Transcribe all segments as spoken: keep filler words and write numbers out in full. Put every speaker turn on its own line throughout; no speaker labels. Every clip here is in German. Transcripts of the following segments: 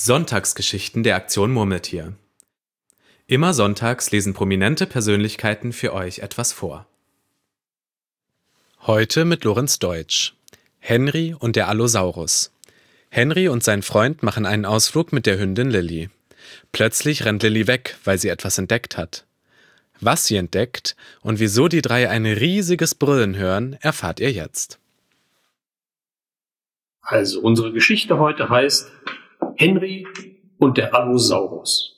Sonntagsgeschichten der Aktion Murmeltier. Immer sonntags lesen prominente Persönlichkeiten für euch etwas vor. Heute mit Lorenz Deutsch. Henry und der Allosaurus. Henry und sein Freund machen einen Ausflug mit der Hündin Lilly. Plötzlich rennt Lilly weg, weil sie etwas entdeckt hat. Was sie entdeckt und wieso die drei ein riesiges Brüllen hören, erfahrt ihr jetzt.
Also, unsere Geschichte heute heißt Henry und der Allosaurus.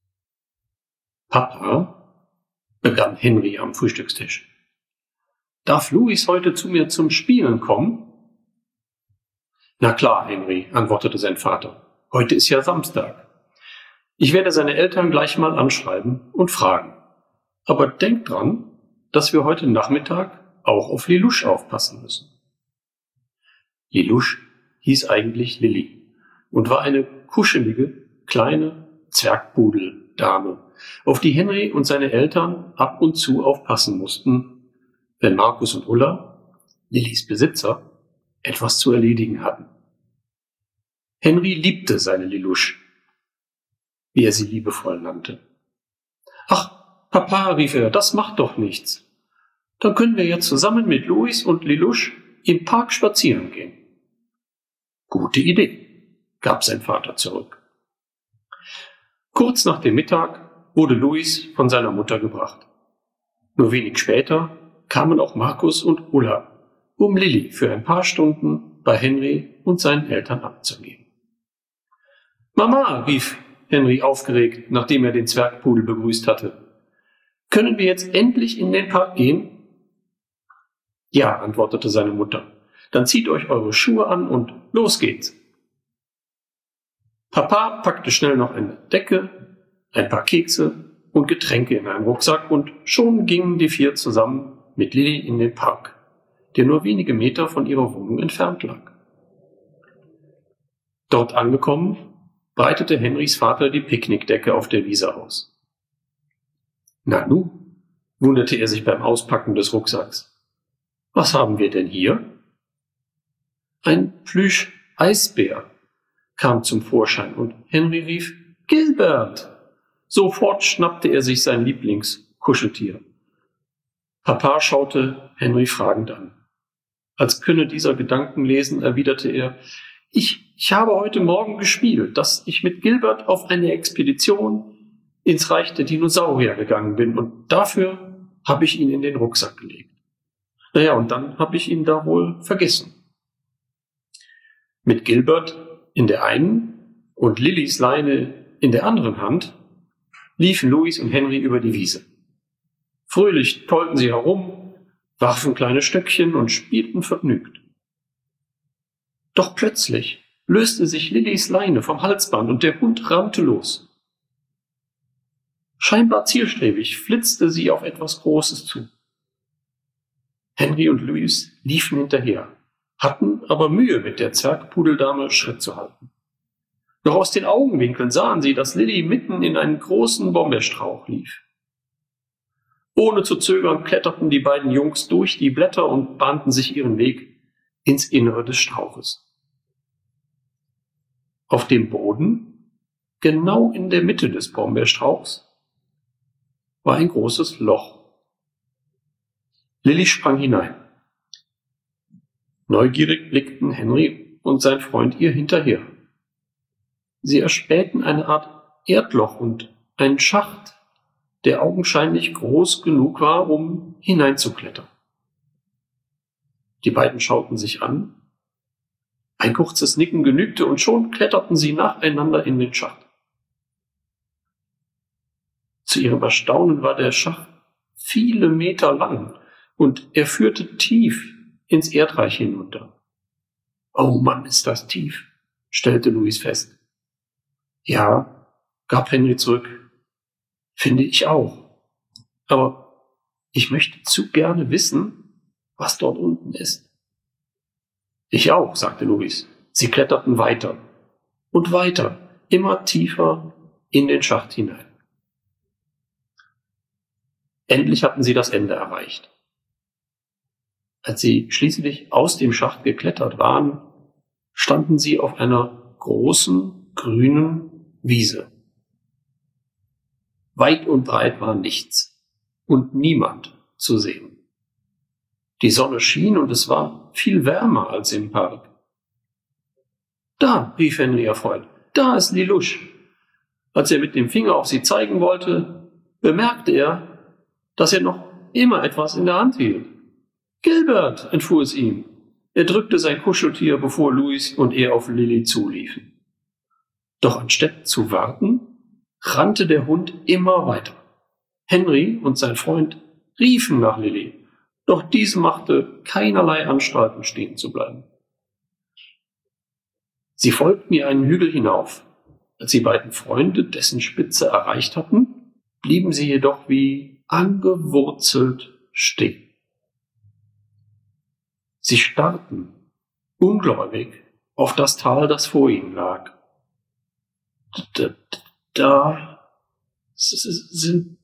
Papa, begann Henry am Frühstückstisch, darf Louis heute zu mir zum Spielen kommen? Na klar, Henry, antwortete sein Vater. Heute ist ja Samstag. Ich werde seine Eltern gleich mal anschreiben und fragen. Aber denk dran, dass wir heute Nachmittag auch auf Lelouch aufpassen müssen. Lelouch hieß eigentlich Lilly und war eine kuschelige, kleine Zwergpudeldame, auf die Henry und seine Eltern ab und zu aufpassen mussten, wenn Markus und Ulla, Lillys Besitzer, etwas zu erledigen hatten. Henry liebte seine Lelouch, wie er sie liebevoll nannte. »Ach, Papa«, rief er, »das macht doch nichts. Dann können wir jetzt zusammen mit Louis und Lelouch im Park spazieren gehen.« »Gute Idee«, gab sein Vater zurück. Kurz nach dem Mittag wurde Louis von seiner Mutter gebracht. Nur wenig später kamen auch Markus und Ulla, um Lilly für ein paar Stunden bei Henry und seinen Eltern abzugeben. »Mama«, rief Henry aufgeregt, nachdem er den Zwergpudel begrüßt hatte, »können wir jetzt endlich in den Park gehen?« »Ja«, antwortete seine Mutter, »dann zieht euch eure Schuhe an und los geht's.« Papa packte schnell noch eine Decke, ein paar Kekse und Getränke in einen Rucksack und schon gingen die vier zusammen mit Lilly in den Park, der nur wenige Meter von ihrer Wohnung entfernt lag. Dort angekommen, breitete Henrys Vater die Picknickdecke auf der Wiese aus. »Na nu«, wunderte er sich beim Auspacken des Rucksacks. »Was haben wir denn hier?« Ein Plüsch-Eisbär kam zum Vorschein und Henry rief, »Gilbert!« Sofort schnappte er sich sein Lieblingskuscheltier. Papa schaute Henry fragend an. Als könne dieser Gedanken lesen, erwiderte er, ich, ich habe heute Morgen gespielt, dass ich mit Gilbert auf eine Expedition ins Reich der Dinosaurier gegangen bin und dafür habe ich ihn in den Rucksack gelegt. Naja, und dann habe ich ihn da wohl vergessen. Mit Gilbert in der einen und Lillys Leine in der anderen Hand liefen Louis und Henry über die Wiese. Fröhlich tollten sie herum, warfen kleine Stöckchen und spielten vergnügt. Doch plötzlich löste sich Lillys Leine vom Halsband und der Hund rannte los. Scheinbar zielstrebig flitzte sie auf etwas Großes zu. Henry und Louis liefen hinterher, hatten aber Mühe, mit der Zwergpudeldame Schritt zu halten. Doch aus den Augenwinkeln sahen sie, dass Lilly mitten in einen großen Brombeerstrauch lief. Ohne zu zögern kletterten die beiden Jungs durch die Blätter und bahnten sich ihren Weg ins Innere des Strauches. Auf dem Boden, genau in der Mitte des Brombeerstrauchs, war ein großes Loch. Lilly sprang hinein. Neugierig blickten Henry und sein Freund ihr hinterher. Sie erspähten eine Art Erdloch und einen Schacht, der augenscheinlich groß genug war, um hineinzuklettern. Die beiden schauten sich an. Ein kurzes Nicken genügte und schon kletterten sie nacheinander in den Schacht. Zu ihrem Erstaunen war der Schacht viele Meter lang und er führte tief ins Erdreich hinunter. »Oh Mann, ist das tief«, stellte Louis fest. »Ja«, gab Henry zurück, »finde ich auch. Aber ich möchte zu gerne wissen, was dort unten ist.« »Ich auch«, sagte Louis. Sie kletterten weiter und weiter, immer tiefer in den Schacht hinein. Endlich hatten sie das Ende erreicht. Als sie schließlich aus dem Schacht geklettert waren, standen sie auf einer großen, grünen Wiese. Weit und breit war nichts und niemand zu sehen. Die Sonne schien und es war viel wärmer als im Park. »Da«, rief Henry erfreut, »da ist Lelouch.« Als er mit dem Finger auf sie zeigen wollte, bemerkte er, dass er noch immer etwas in der Hand hielt. »Gilbert«, entfuhr es ihm. Er drückte sein Kuscheltier, bevor Louis und er auf Lilly zuliefen. Doch anstatt zu warten, rannte der Hund immer weiter. Henry und sein Freund riefen nach Lilly, doch diese machte keinerlei Anstalten, stehen zu bleiben. Sie folgten ihr einen Hügel hinauf. Als die beiden Freunde dessen Spitze erreicht hatten, blieben sie jedoch wie angewurzelt stehen. Sie starrten, ungläubig, auf das Tal, das vor ihnen lag. Da, da sind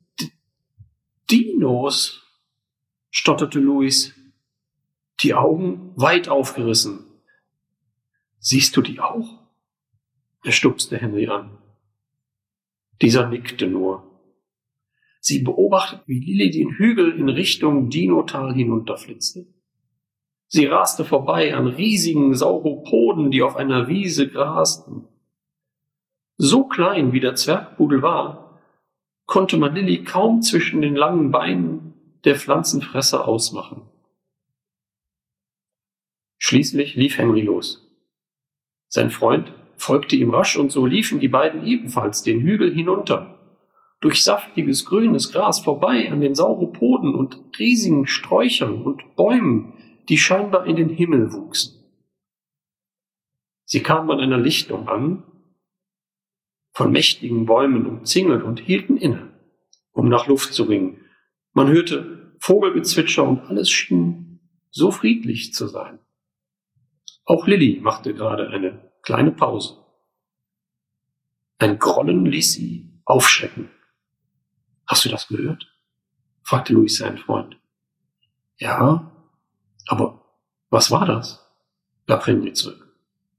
Dinos, stotterte Louis, die Augen weit aufgerissen. »Siehst du die auch?« Er stupste Henry an. Dieser nickte nur. Sie beobachteten, wie Lilly den Hügel in Richtung Dinotal hinunterflitzte. Sie raste vorbei an riesigen Sauropoden, die auf einer Wiese grasten. So klein wie der Zwergpudel war, konnte man Lilly kaum zwischen den langen Beinen der Pflanzenfresser ausmachen. Schließlich lief Henry los. Sein Freund folgte ihm rasch und so liefen die beiden ebenfalls den Hügel hinunter, durch saftiges grünes Gras vorbei an den Sauropoden und riesigen Sträuchern und Bäumen, die scheinbar in den Himmel wuchsen. Sie kamen an einer Lichtung an, von mächtigen Bäumen umzingelt und hielten inne, um nach Luft zu ringen. Man hörte Vogelgezwitscher und alles schien so friedlich zu sein. Auch Lilly machte gerade eine kleine Pause. Ein Grollen ließ sie aufschrecken. »Hast du das gehört?« fragte Louis seinen Freund. »Ja, aber was war das?« gab Henry zurück.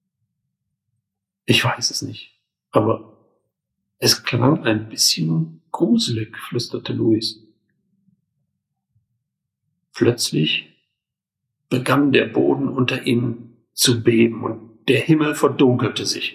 »Ich weiß es nicht, aber es klang ein bisschen gruselig«, flüsterte Louis. Plötzlich begann der Boden unter ihnen zu beben und der Himmel verdunkelte sich.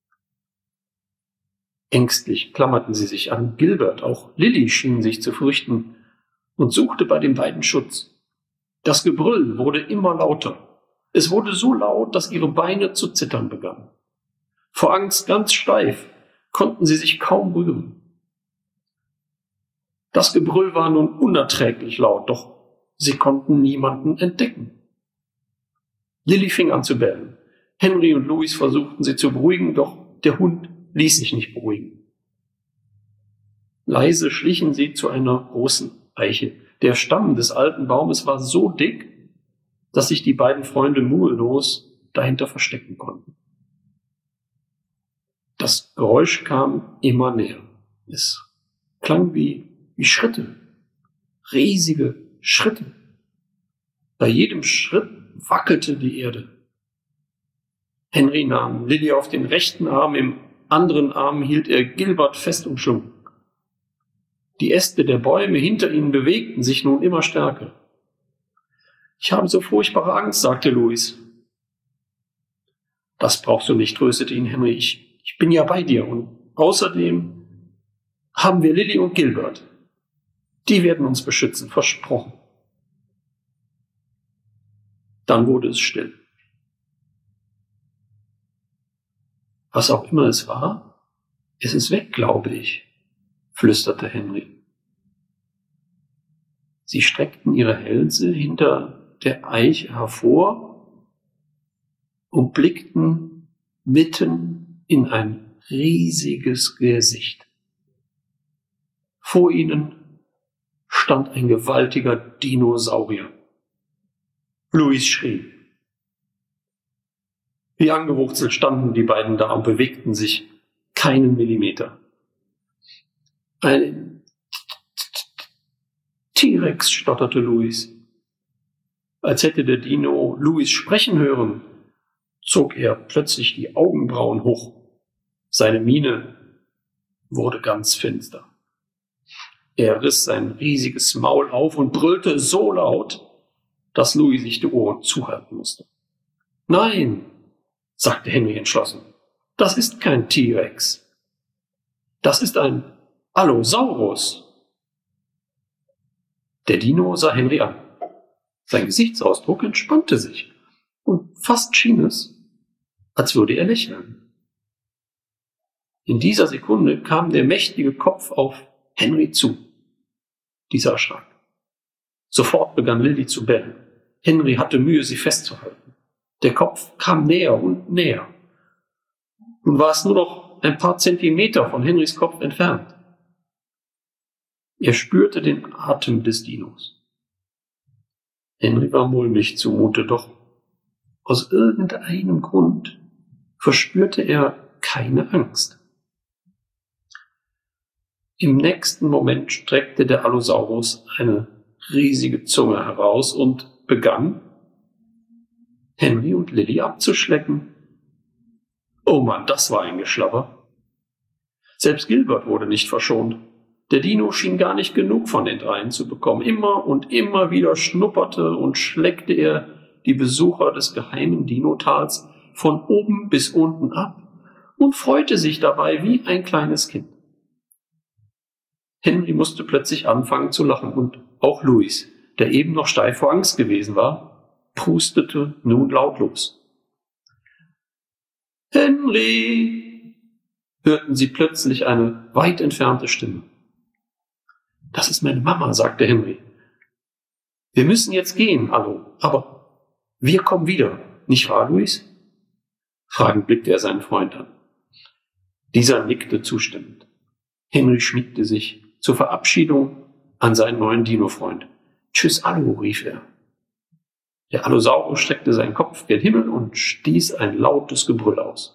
Ängstlich klammerten sie sich an Gilbert, auch Lilly schien sich zu fürchten und suchte bei den beiden Schutz. Das Gebrüll wurde immer lauter. Es wurde so laut, dass ihre Beine zu zittern begannen. Vor Angst ganz steif, konnten sie sich kaum rühren. Das Gebrüll war nun unerträglich laut, doch sie konnten niemanden entdecken. Lilly fing an zu bellen. Henry und Louis versuchten sie zu beruhigen, doch der Hund ließ sich nicht beruhigen. Leise schlichen sie zu einer großen Eiche. Der Stamm des alten Baumes war so dick, dass sich die beiden Freunde mühelos dahinter verstecken konnten. Das Geräusch kam immer näher. Es klang wie, wie Schritte, riesige Schritte. Bei jedem Schritt wackelte die Erde. Henry nahm Lilly auf den rechten Arm, im anderen Arm hielt er Gilbert fest umschlungen. Die Äste der Bäume hinter ihnen bewegten sich nun immer stärker. »Ich habe so furchtbare Angst«, sagte Louis. »Das brauchst du nicht«, tröstete ihn Henry. Ich, ich bin ja bei dir und außerdem haben wir Lilly und Gilbert. Die werden uns beschützen, versprochen.« Dann wurde es still. »Was auch immer es war, es ist weg, glaube ich«, flüsterte Henry. Sie streckten ihre Hälse hinter der Eiche hervor und blickten mitten in ein riesiges Gesicht. Vor ihnen stand ein gewaltiger Dinosaurier. Louis schrie. Wie angewurzelt standen die beiden da und bewegten sich keinen Millimeter. Ein T-Rex, stotterte Louis. Als hätte der Dino Louis sprechen hören, zog er plötzlich die Augenbrauen hoch. Seine Miene wurde ganz finster. Er riss sein riesiges Maul auf und brüllte so laut, dass Louis sich die Ohren zuhalten musste. »Nein«, sagte Henry entschlossen, »das ist kein T-Rex. Das ist ein Allosaurus.« Der Dino sah Henry an. Sein Gesichtsausdruck entspannte sich und fast schien es, als würde er lächeln. In dieser Sekunde kam der mächtige Kopf auf Henry zu. Dieser erschrak. Sofort begann Lilly zu bellen. Henry hatte Mühe, sie festzuhalten. Der Kopf kam näher und näher. Nun war es nur noch ein paar Zentimeter von Henrys Kopf entfernt. Er spürte den Atem des Dinos. Henry war mulmig zumute, doch aus irgendeinem Grund verspürte er keine Angst. Im nächsten Moment streckte der Allosaurus eine riesige Zunge heraus und begann, Henry und Lilly abzuschlecken. Oh Mann, das war ein Geschlabber. Selbst Gilbert wurde nicht verschont. Der Dino schien gar nicht genug von den dreien zu bekommen. Immer und immer wieder schnupperte und schleckte er die Besucher des geheimen Dinotals von oben bis unten ab und freute sich dabei wie ein kleines Kind. Henry musste plötzlich anfangen zu lachen und auch Louis, der eben noch steif vor Angst gewesen war, prustete nun lautlos. »Henry«, hörten sie plötzlich eine weit entfernte Stimme. »Das ist meine Mama«, sagte Henry. »Wir müssen jetzt gehen, Allo, aber wir kommen wieder, nicht wahr, Louis?« Fragend blickte er seinen Freund an. Dieser nickte zustimmend. Henry schmiegte sich zur Verabschiedung an seinen neuen Dino-Freund. »Tschüss, Allo«, rief er. Der Allosaurus streckte seinen Kopf gen Himmel und stieß ein lautes Gebrüll aus.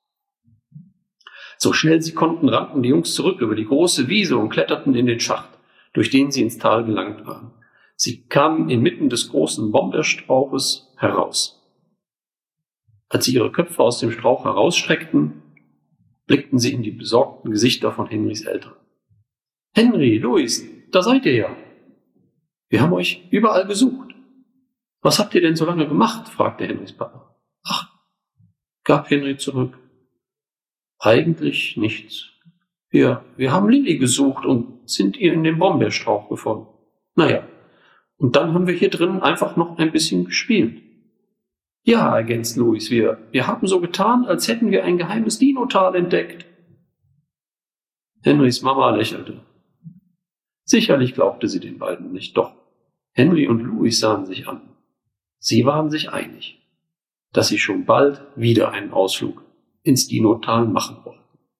So schnell sie konnten, rannten die Jungs zurück über die große Wiese und kletterten in den Schacht, durch den sie ins Tal gelangt waren. Sie kamen inmitten des großen Brombeerstrauches heraus. Als sie ihre Köpfe aus dem Strauch herausstreckten, blickten sie in die besorgten Gesichter von Henrys Eltern. »Henry, Louis, da seid ihr ja. Wir haben euch überall gesucht. Was habt ihr denn so lange gemacht?« fragte Henrys Papa. »Ach«, gab Henry zurück. »Eigentlich nichts. Wir, wir haben Lilly gesucht und sind ihr in dem Brombeerstrauch gefunden. Naja, und dann haben wir hier drinnen einfach noch ein bisschen gespielt.« »Ja«, ergänzt Louis, wir, wir haben so getan, als hätten wir ein geheimes Dinotal entdeckt.« Henrys Mama lächelte. Sicherlich glaubte sie den beiden nicht, doch Henry und Louis sahen sich an. Sie waren sich einig, dass sie schon bald wieder einen Ausflug ins Dinotal machen wollten.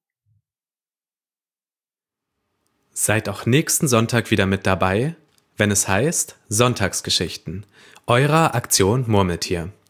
Seid auch nächsten Sonntag wieder mit dabei, wenn es heißt Sonntagsgeschichten, eurer Aktion Murmeltier.